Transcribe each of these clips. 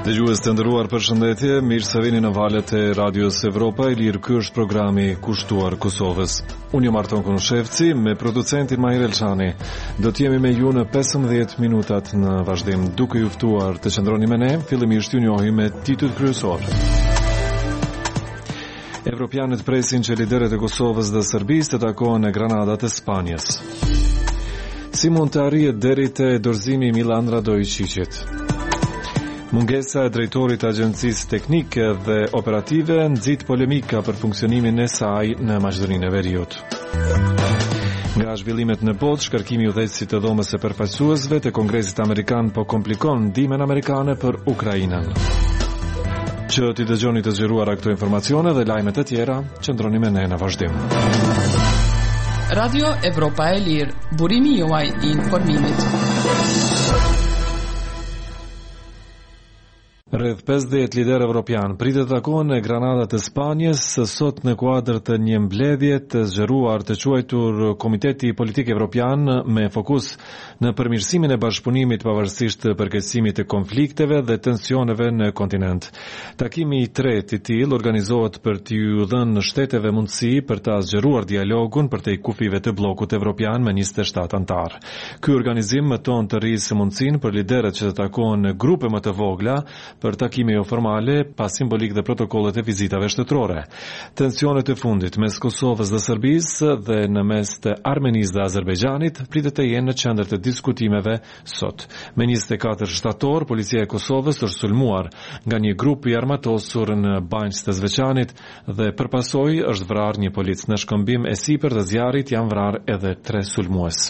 Dëgjues të nderuar, përshëndetje, mirë se vini në valët e Radios Evropa e Lirë. Ky është programi Kushtuar Kosovës. Unë jam Arton Konushevci me producentin Mahir Elçani. Do të jemi me ju në 15 minutat në vazhdim, duke ju ftuar të qëndroni me ne. Fillimisht ju njohim me titujt kryesor. Evropianët presin që liderët e Kosovës dhe Serbisë të takohen në Granadat e Spanjës. Si mund të arrihet deri te dorëzimi i Milan Radojčićit? Mungesa e drejtorit të agjencisë teknike dhe operative nxit polemika për funksionimin e saj në Maqedoninë e Veriut. Nga zhvillimet në botë, shkarkimi i udhëheqësit të dhomës së përfaqësuesve të Kongresit Amerikan po komplikon ndihmën amerikane për Ukrainën. Që t'i dëgjoni të zgjeruara këto informacione dhe lajmet e tjera, qëndroni me ne në vazhdim. Radio Evropa e Lirë, burimi juaj i informimit. Rreth 50 liderë evropian pritet të takohen në Granadat e Spanjës sot në kuadër të një mbledhje të zgjeruar të quajtur Komiteti Politik Evropian me fokus në përmirësimin e bashkëpunimit pavarësisht të përkeqësimit të konflikteve dhe tensioneve në kontinent. Takimi i tretë i tillë organizohet për t'u dhënë shteteve mundësi për ta zgjeruar dialogun përtej kufive të bllokut evropian me 27 antar. Ky organizim mëton të rrisë mundësinë për liderët që të takohen në grupe më të vogla për takime jo formale, pas simbolik dhe protokollet e vizitave shtetërore. Tensionet e fundit mes Kosovës dhe Serbisë dhe në mes të Armenisë dhe Azerbajxhanit pritet të jenë në qendër të diskutimeve sot. Me 24 shtator, policia e Kosovës është sulmuar nga një grup i armatosur në Banjë të Zveçanit dhe përpasoj është vrarë një polic. Në shkëmbim e sipër të zjarrit janë vrarë edhe 3 sulmues.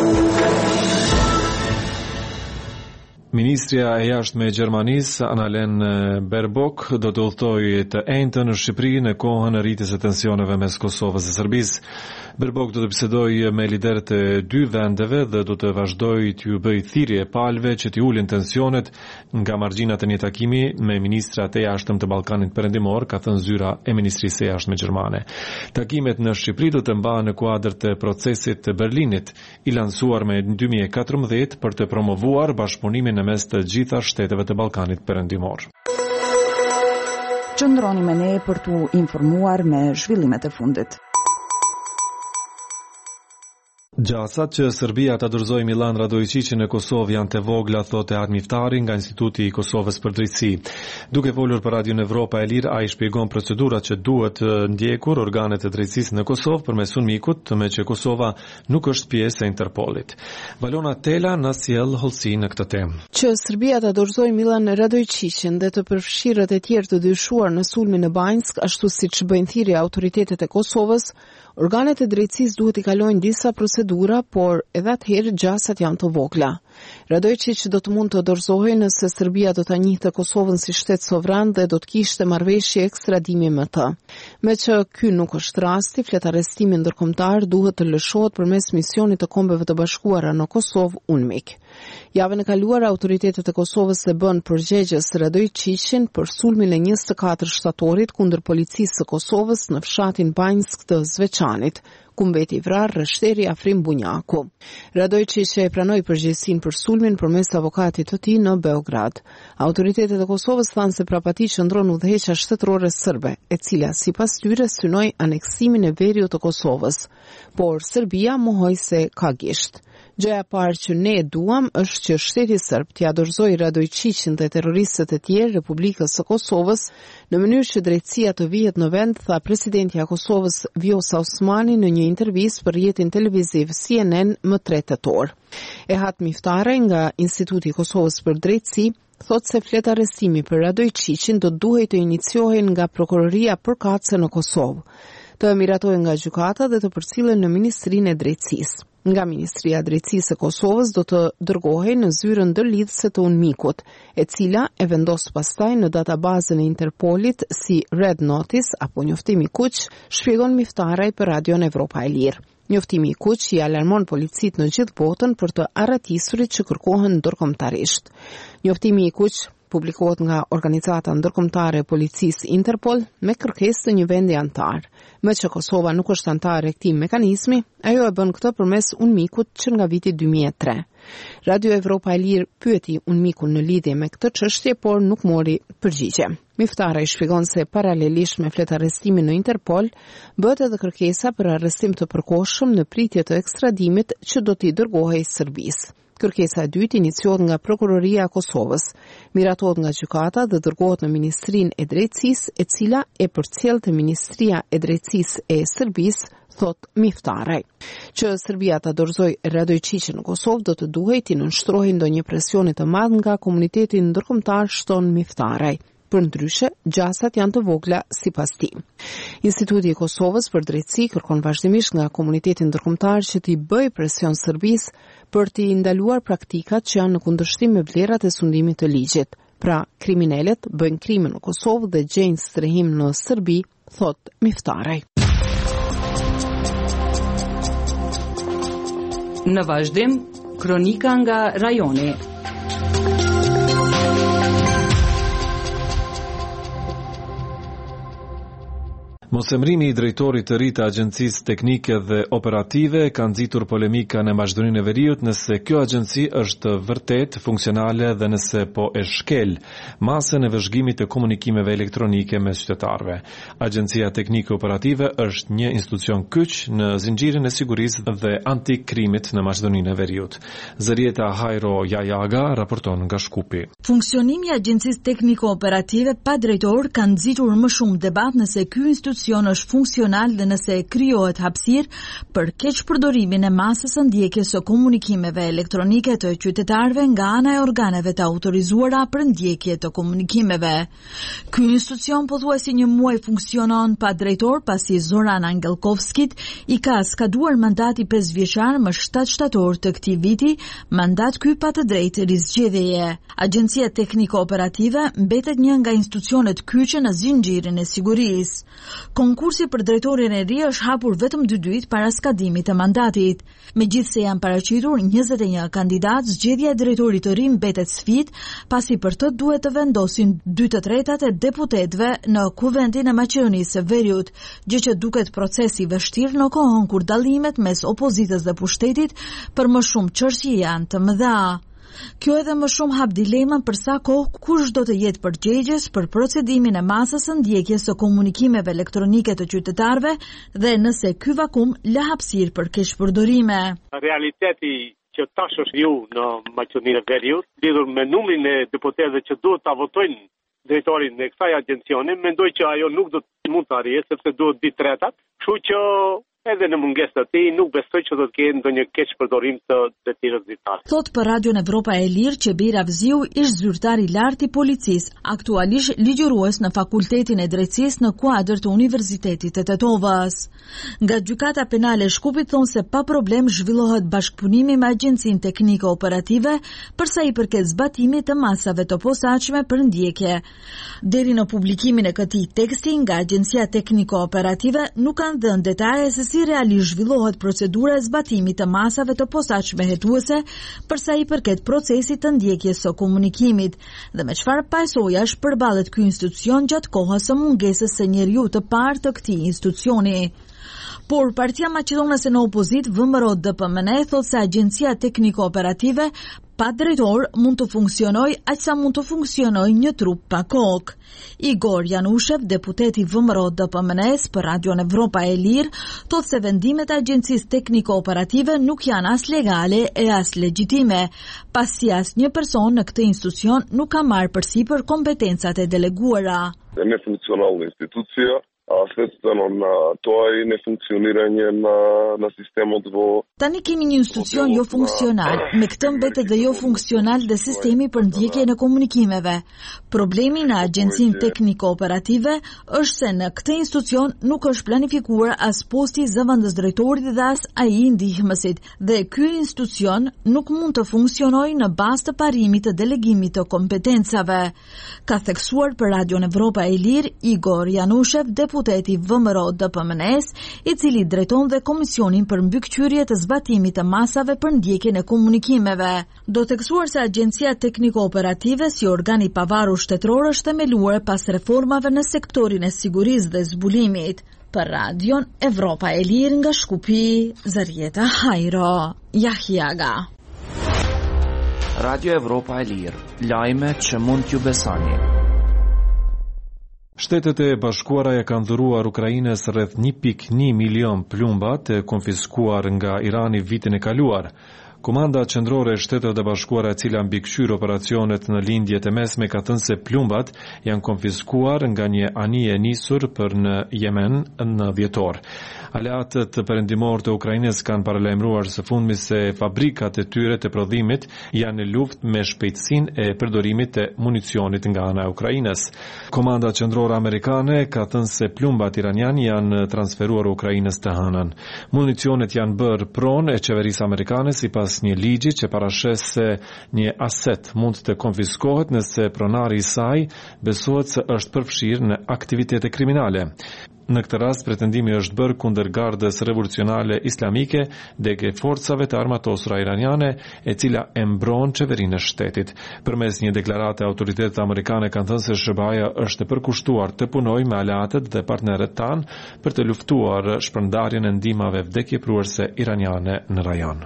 Ministria e jashtme e Gjermanisë, Annalena Baerbock, do të udhtojë të enjtën në Shqipëri në kohën e rritjes së tensioneve mes Kosovës dhe Serbisë. Baerbock do të bisedojë me liderët e dy vendeve dhe do të vazhdojë t'ju bëjë thirrje palëve që t'i ulin tensionet nga margjinat e një takimi me ministrat e jashtëm të Ballkanit Perëndimor, ka thënë zyra e Ministrisë së Jashtme gjermane. Takimet në Shqipëri do të mbahen në kuadër të procesit të Berlinit, i lansuar me 2014 për të promovuar bashkëpunimin në mes të gjitha shteteve të Ballkanit Perëndimor. Qëndroni me ne për t'u informuar me zhvillimet e fundit. Gjasat që Serbia ta dorëzojë Milan Radojčićin në Kosovë janë të vogla, thotë Art Miftari nga Instituti i Kosovës për Drejtësi. Duke folur për Radio Evropa e Lirë, ai shpjegon procedurat që duhet ndjekur organet e drejtësisë në Kosovë përmes sulmikut, me që Kosova nuk është pjesë e Interpolit. Valona Tela na sjell hollësi në këtë temë. Që Serbia ta dorëzojë Milan Radojčićin dhe të përfshirët e tjerë të dyshuar në sulmin në Banjsk, ashtu siç bëjnë thirrje autoritetet e Kosovës, organet e drejtësisë duhet i kalojnë disa procedura, por edhe atëherë gjasat janë të vogla. Radojčić do të mund të dorëzohej nëse Serbia do ta njihte Kosovën si shtet sovran dhe do të kishte marrëveshje ekstradimi me të. Me që ky nuk është rasti, fletarestimi ndërkombëtar duhet të lëshohet përmes misionit të Kombeve të Bashkuara në Kosovë UNMIK. Javën e kaluar autoritetet e Kosovës e bën përgjegjës Radojčićin për sulmin e 24 shtatorit kundër policisë së Kosovës në fshatin Banjsk të Zveçanit, ku mbeti vrarë rreshteri Afrim Bunjaku. Radojčić e pranoi përgjegjësinë për sulmin përmes avokatit të tij në Beograd. Autoritetet e Kosovës thanë se prapa tij qëndron udhëheqja shtetërore serbe, e cila sipas tyre synoi aneksimin e veriut të Kosovës, por Serbia mohoi se ka gisht. Gjëja e parë që ne duam është që shteti serb t'ia dorëzojë Radojčićin dhe terroristët e tjerë Republikës së Kosovës në mënyrë që drejtësia të vihet në vend, tha presidentja e Kosovës Vjosa Osmani në një intervistë për rrjetin televiziv CNN më 3 tetor. Ehat Miftare nga Instituti i Kosovës për Drejtësi thotë se fletarestimi për Radojčićin do duhej të iniciohej nga prokuroria përkatëse në Kosovë, të miratohen nga gjykata dhe të përcillen në Ministrinë e Drejtësisë. Nga Ministria e Drejtësisë e Kosovës do të dërgohej në zyrën ndërlidhëse të UNMIK-ut, e cila e vendos pastaj në databazën e Interpolit si Red Notice apo njoftimi kuq, shpjegon Miftaraj për Radion Evropa e Lirë. Njoftimi i kuq i alarmon policit në gjithë botën për të arratisurit që kërkohen ndërkombëtarisht. Njoftimi i kuq publikohet nga Organizata Ndërkombëtare e Policisë Interpol me kërkesë të një vendi antar. Me që Kosova nuk është antar e këtij mekanizmi, ajo e bën këtë përmes UNMIK-ut që nga viti 2003. Radio Evropa e Lirë pyeti Unmikun në lidhje me këtë çështje, por nuk mori përgjigje. Miftara i shpjegon se paralelisht me fletarrestimin në Interpol, bëhet edhe kërkesa për arrestim të përkohshëm në pritje të ekstradimit që do t'i dërgohej Serbisë. Kërkesa e dytë iniciohet nga Prokuroria e Kosovës, miratohet nga gjykata dhe dërgohet në Ministrinë e Drejtësisë, e cila e përcjell te Ministria e Drejtësisë e Serbisë, thot Miftaraj. Që Serbia ta dorëzojë radojqiqe në Kosovë do të duhej të nënshtrohej ndonjë presioni të madh nga komuniteti ndërkombëtar, shton Miftaraj. Për ndryshe, gjasat janë të vogla sipas tij. Instituti i Kosovës për drejtësi kërkon vazhdimisht nga komuniteti ndërkombëtar që t'i bëjë presion Serbisë për t'i ndaluar praktikat që janë në kundërshtim me vlerat e sundimit të ligjit. Pra, kriminalet bëjnë krime në Kosovë dhe gjejnë strehim në Serbi, thot Miftaraj. Në vazhdim, kronika nga rajoni. Mosemrimi i drejtorit të ri të Agjencisë Teknike dhe Operative ka nxitur polemika në Maqedoninë e Veriut nëse kjo agjenci është vërtet funksionale dhe nëse po e shkel masën e vëzhgimit të komunikimeve elektronike mes qytetarëve. Agjencia Teknike Operative është një institucion kyç në zinxhirin e sigurisë dhe antikrimit në Maqedoninë e Veriut. Zërieta Hajro Jajaga raporton nga Shkupi. Funksionimi i Agjencisë Teknike Operative pa drejtor ka nxitur më shumë debat nëse ky institucion është funksional dhe nëse krijohet hapësirë për keqpërdorimin e masës së ndjekjes së komunikimeve elektronike të qytetarëve nga ana e organeve të autorizuara për ndjekje të komunikimeve. Ky institucion pothuajse një muaj funksionon pa drejtor pasi Zoran Angelkovskit i ka skaduar mandati 5 vjeçar më 7 shtator të këtij viti, mandat ky pa të drejtë rizgjedhjeje. Agjencia Teknike Operative mbetet një nga institucionet kyçe në zinxhirin e sigurisë. Konkursi për drejtorin e ri është hapur vetëm 2 ditë para skadimit të mandatit. Megjithse janë paraqitur 21 kandidat, zgjedhja e drejtorit të ri mbetet sfidë, pasi për të duhet të vendosin 2/3 e deputetëve në Kuvendin e Maqedonisë së Veriut, gjë që duket procesi vështirë në kohën kur dallimet mes opozitës dhe pushtetit për më shumë çështje janë të mëdha. Kjo edhe më shumë hap dilemën për sa kohë kush do të jetë përgjegjës për procedimin e masës së ndjekjes së komunikimeve elektronike të qytetarëve dhe nëse ky vakum lë hapësirë për keqpërdorime. Realiteti që tash është ju në Maqedoninë e Veriut, lidhur me numrin e deputetëve që duhet ta votojnë drejtorin e kësaj agjencioni, mendoj që ajo nuk do të mund të arrijë sepse duhet 2/3, kështu që edhe në mungesë të tij nuk besoj që do të ketë ndonjë keqpërdorim të detyrës zyrtare. Thot për Radion Evropa e Lirë që Bira Vziu ish zyrtar i lartë i policisë, aktualisht ligjërues në Fakultetin e Drejtësisë në kuadër të Universitetit të Tetovës. Nga gjykata penale e Shkupit thonë se pa problem zhvillohet bashkëpunimi me Agjencinë Teknike Operative për sa i përket zbatimit të masave të posaçme për ndjekje. Deri në publikimin e këtij teksti nga Agjencia Teknike Operative nuk kanë dhënë detaje se si realisht zhvillohet procedura e zbatimit të masave të posaçme hetuese për sa i përket procesit të ndjekjes së komunikimit dhe me çfarë pasojash përballet ky institucion gjatë kohës së mungesës së njeriu të parë të këtij institucioni. Por Partia Maqedonase në opozit VMRO DPMN thot se Agjencia Teknike Operative pa drejtor mund të funksionojë aq sa mund të funksionojë një trup pa kokë. Igor Janushev, deputeti VMRO DPMN-s për Radion Evropa e Lirë, thot se vendimet e Agjencisë Teknike Operative nuk janë as legale e as legjitime, pasi asnjë person në këtë institucion nuk ka marrë përsipër kompetencat e deleguara. Nefunksionalna institucija, a следствено на тоа и нефункционирање на системот во. Tani kemi një institucion jo funksional, me këtë mbetet dhe jo funksional dhe sistemi për ndjekjen e komunikimeve. Problemi në Agjencinë Teknike Operative është se në këtë institucion nuk është planifikuar as posti zëvendës drejtorit dhe as ai ndihmësit, dhe ky institucion nuk mund të funksionojë në bazë të parimit të delegimit të kompetencave. Ka theksuar për Radion Evropa e Lirë Igor Janushev, deputeti VMRO DPMN-s, i cili drejton dhe Komisionin për mbikëqyrje të zbatimit të masave për ndjekjen e komunikimeve. Do theksuar se Agjencia Teknike Operative si organ i pavarur shtetëror është themeluar pas reformave në sektorin e sigurisë dhe zbulimit. Për Radion Evropa e Lirë nga Shkupi, Zarieta Hajro Jahiaga. Radio Evropa e Lirë, lajme që mund t'ju besoni. Shtetet e Bashkuara e kanë dhuruar Ukrainës rreth 1.1 milion plumba të konfiskuar nga Irani vitin e kaluar. Komanda qendrore e Shtetet e Bashkuara, e cila mbikëqyr operacionet në lindjet e mesme, ka thënë se plumbat janë konfiskuar nga një anije nisur për në Yemen në dhjetor. Aleatët perëndimor të Ukrainës kanë paralajmëruar së fundmi se fabrikat e tyre të prodhimit janë në luftë me shpejtësinë e përdorimit të municionit nga ana e Ukrainës. Komanda qendrore amerikane ka thënë se plumbat iranian janë transferuar Ukrainës të hënën. Municionet janë bërë pronë e qeverisë amerikane sipas një ligji që parashes se një aset mund të konfiskohet nëse pronari i saj besohet se është përfshirë në aktivitete kriminale. Në këtë rast, pretendimi është bërë kundër Gardës Revolucionale Islamike dhe forcave të armatosura iraniane, e cila e mbron qeverinë e shtetit. Përmes një deklarate, autoritetet amerikane kanë thënë se SBA është e përkushtuar të punojë me aleatët dhe partnerët tanë për të luftuar shpërndarjen e ndihmave vdekjepruese iraniane në rajon.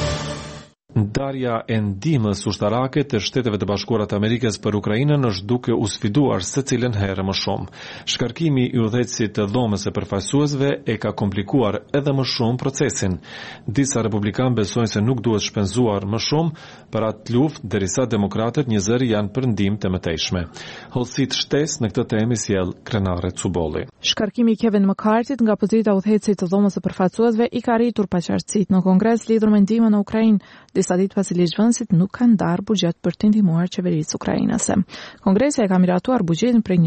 Ndarja e ndihmës ushtarake të Shteteve të Bashkuara të Amerikës për Ukrainën është duke u sfiduar secilën herë më shumë. Shkarkimi i udhëheqësit të dhomës së përfaqësuesve e ka komplikuar edhe më shumë procesin. Disa republikanë besojnë se nuk duhet shpenzuar më shumë për atë luftë, derisa demokratët një zëri janë për ndihmë të mëtejshme. Hollësit shtesë në këtë temë sjell Krenare Cubolli. Shkarkimi i Kevin McCarthyt nga pozita e udhëheqësit të dhomës së përfaqësuesve i ka rritur paqartësitë në Kongres lidhur me ndihmën në Ukrainë. Disa ditë pasi ligjvënësit nuk kanë ndarë buxhet për të ndihmuar qeverisë ukrainase. Kongresi e ka miratuar buxhetin prej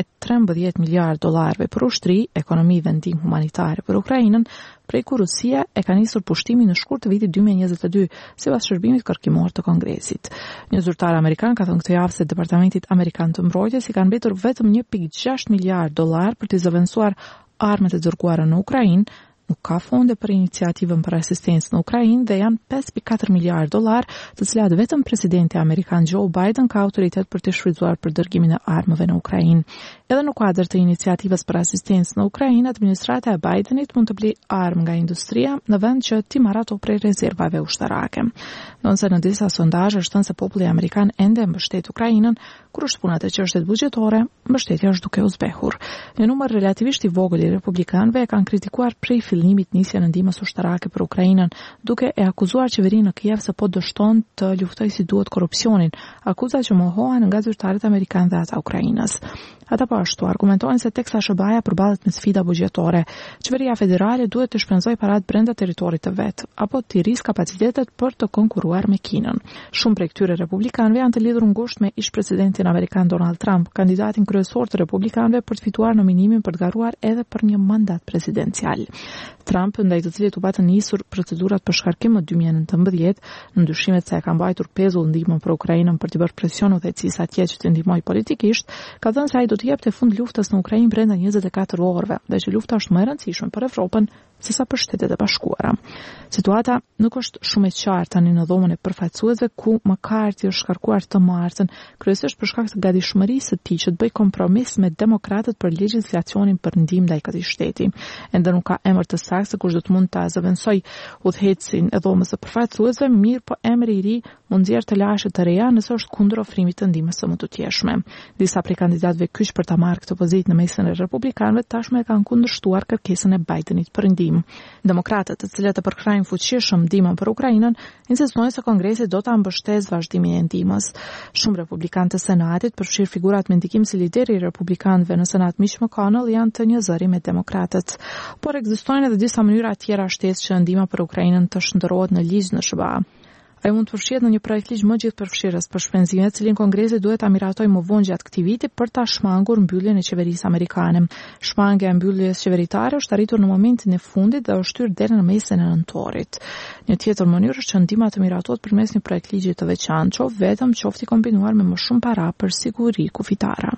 $113 miliardë për ushtri, ekonomi dhe ndihmë humanitare për Ukrainën, prej kur Rusia e ka nisur pushtimin në shkurt të vitit 2022, sipas shërbimit kërkimor të Kongresit. Një zyrtar amerikan ka thënë këtë javë se Departamentit Amerikan të Mbrojtjes i kanë mbetur vetëm $1.6 miliardë për të zëvendësuar armët e dërguara në Ukrainë. Nuk ka fonde për iniciativën për asistencë në Ukrainë dhe janë $5.4 miliardë, të cilat vetëm presidenti amerikan Joe Biden ka autoritet për të shfrytzuar për dërgimin e armëve në Ukrainë. Edhe në kuadër të iniciativës për asistencë në Ukrainë, administrata e Bidenit mund të blej armë nga industria në vend që t'i marrë ato prej rezervave ushtarake. Ndonse në disa sondazhe është thënë se populli amerikan ende mbështet Ukrainën, kur është puna të çështjet buxhetore, mbështetja është duke u zbehur. Një numër relativisht i vogël i republikanëve e kanë kritikuar prej fillimit nisjen e ndihmës ushtarake për Ukrainën, duke e akuzuar qeverinë në Kiev se po dështon të luftojë si duhet korrupsionin, akuza që mohohen nga zyrtarët amerikanë dhe ata Ukrainës. Ata po ashtu argumentojnë se teksa SBA përballet me sfida buxhetore. Qeveria federale duhet të shpenzojë parat brenda territorit të vet, apo të rrisë kapacitetet për të konkurruar me Kinën. Shumë prej këtyre republikanëve janë të lidhur ngushtë me ish-presidentin amerikan Donald Trump, kandidatin kryesor të republikanëve për të fituar nominimin për të garuar edhe për një mandat presidencial. Trump, ndaj të cilit u patën nisur procedurat për shkarkim në 2019, në ndryshimet se e ka mbajtur pezull ndihmën për Ukrainën për të bërë presion udhëheqësisë atje që të ndihmojë politikisht, ka thënë se ai do të jepte fund luftës në Ukrainë brenda 24 orëve dhe që lufta është më e rëndësishme për Evropën sesa për Shtetet e Bashkuara. Situata nuk është shumë e qartë tani në dhomën e përfaqësuesve ku McCarthy është shkarkuar të martën, kryesisht për shkak të gatishmërisë së tij që të bëjë kompromis me demokratët për legjislacionin për ndihmë ndaj këtij shteti. Ende nuk ka emër të saktë se kush do të mund ta zëvendësoj udhëheqësin e dhomës së përfaqësuesve, mirë po emri i ri mund nxjerrë të lashë të reja nëse është kundër ofrimit të ndihmës së mëtutjeshme. Disa prej kandidatëve kyç për ta marrë këtë pozitë në mesin e republikanëve tashmë e kanë kundërshtuar kërkesën e Bidenit për ndihmë. Demokratët, të cilët e përkrajnë fuqishëm ndihmën për Ukrainën, insistojnë se Kongresi do ta mbështesë vazhdimin e ndihmës. Shumë republikanë të Senatit, përfshirë figurat me ndikim si lideri i republikanëve në Senat Mitch McConnell, janë të njëzëri me demokratët. Por ekzistojnë edhe disa mënyra tjera shtesë që ndihma për Ukrainën të shndërrohet në ligj në SBA. Ai mund të përfshihet në një projekt ligj më gjithëpërfshirës për shpenzimet, cilin Kongresi duhet ta miratojë më vonë gjatë këtij viti për ta shmangur mbylljen e qeverisë amerikane. Shmangja e mbylljes qeveritare është arritur në momentin e fundit dhe është hyrë deri në mesin e nëntorit. Një tjetër mënyrë është që ndihma të miratohet përmes një projekt ligji të veçantë, vetëm qoftë i kombinuar me më shumë para për siguri kufitare.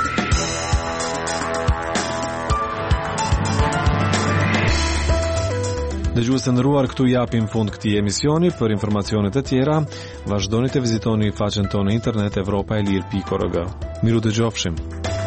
Dëgjues të nderuar, këtu japim fund këtij emisioni. Për informacionet e tjera, vazhdoni të vizitoni faqen tonë në internet evropaelir.org. Miru dëgjofshim.